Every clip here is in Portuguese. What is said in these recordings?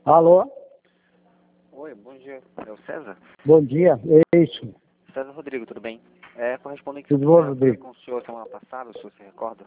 Alô? Oi, bom dia. É o César? Bom dia, é isso. César Rodrigo, tudo bem? É correspondente Tudo ao bom, que eu falei Rodrigo? com o senhor semana passada, o senhor se recorda?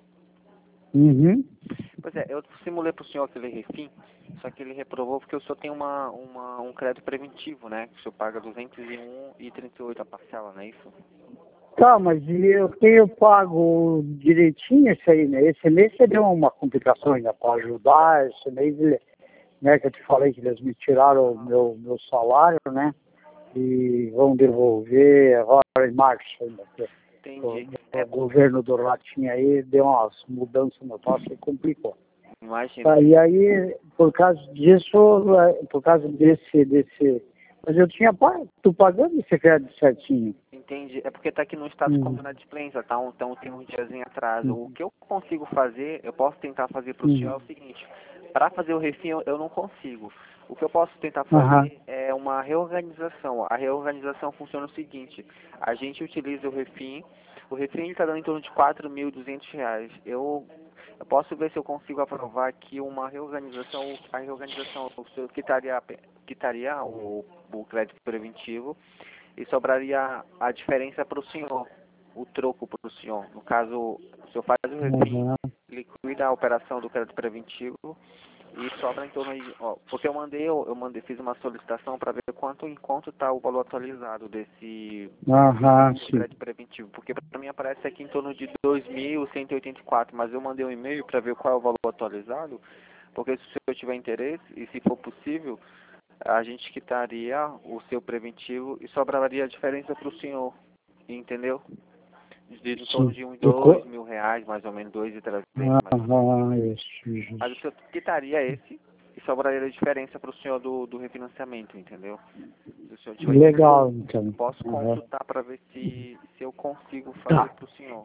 Uhum. Pois é, eu simulei para o senhor aquele refim, só que ele reprovou porque o senhor tem um crédito preventivo, né? Que o senhor paga 201,38 a parcela, não é isso? Tá, mas eu tenho pago direitinho isso aí, né? Esse mês você deu uma complicação ainda para ajudar. Esse mês, né, que eu te falei que eles me tiraram o meu salário, né? E vão devolver agora em março ainda. Entendi. O governo do Ratinho aí deu umas mudanças no passo e complicou. Imagina. Tá, e aí, por causa disso, por causa desse... Mas eu tinha pago, tô pagando esse crédito certinho. Entendi. É porque tá aqui no status como inadimplência, tá? Então tem uns dias em atraso. O que eu consigo fazer, eu posso tentar fazer para o senhor é o seguinte. Para fazer o refim eu não consigo. O que eu posso tentar Aham. fazer é uma reorganização. A reorganização funciona o seguinte. A gente utiliza o refim está dando em torno de R$ 4.200. Eu posso ver se eu consigo aprovar aqui uma reorganização. A reorganização, o senhor quitaria o crédito preventivo e sobraria a diferença para o senhor, o troco para o senhor. No caso, o senhor faz o refim, Aham. liquida a operação do crédito preventivo e sobra em torno de, ó, porque fiz uma solicitação para ver quanto está o valor atualizado desse Aham, do sim. crédito preventivo, porque para mim aparece aqui em torno de 2.184, mas eu mandei um e-mail para ver qual é o valor atualizado, porque se o senhor tiver interesse e se for possível, a gente quitaria o seu preventivo e sobraria a diferença para o senhor, entendeu? De em torno Sim. de uns E R$ 2.000, mais ou menos, 2.300, mais ou menos. Aham, isso, Mas o isso. senhor quitaria esse e sobraria a diferença para o senhor do refinanciamento, entendeu? Se o senhor tiver interesse, Legal, eu então. posso Aham. consultar para ver se eu consigo fazer Tá. para o senhor.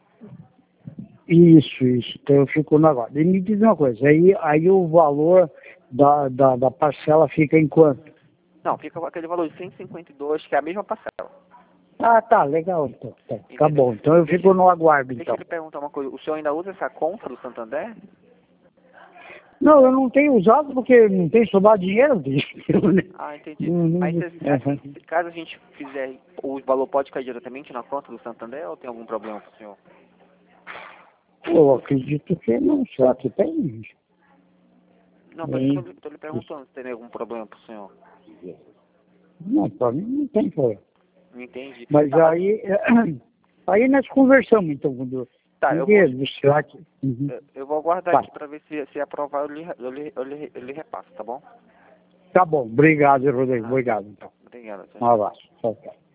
Isso, isso. Então eu fico na guarda. E me diz uma coisa, aí o valor da parcela fica em quanto? Não, fica com aquele valor de 152, que é a mesma parcela, Ah, tá, legal, então. Tá entendeu? bom. Então eu Deixa, fico no aguardo, deixa eu então. lhe perguntar uma coisa. O senhor ainda usa essa conta do Santander? Não, eu não tenho usado porque não tem sobrado dinheiro, né? Ah, entendi. Mas Aham. assim, caso a gente fizer, o valor pode cair diretamente na conta do Santander ou tem algum problema pro senhor? Eu acredito que não, será que tem? Não, por isso que Tem. eu tô lhe perguntando se tem algum problema pro senhor. Não, para mim não tem problema. Não entendi. Mas Tá, mas aí nós conversamos, então, quando tá, ninguém, será que... eu vou aguardar Vai. aqui para ver se aprovar, eu lhe repasso, tá bom? Tá bom, obrigado, Rodrigo, Ah, obrigado, então. obrigado, tchau, Um tchau. abraço. Tchau, tchau.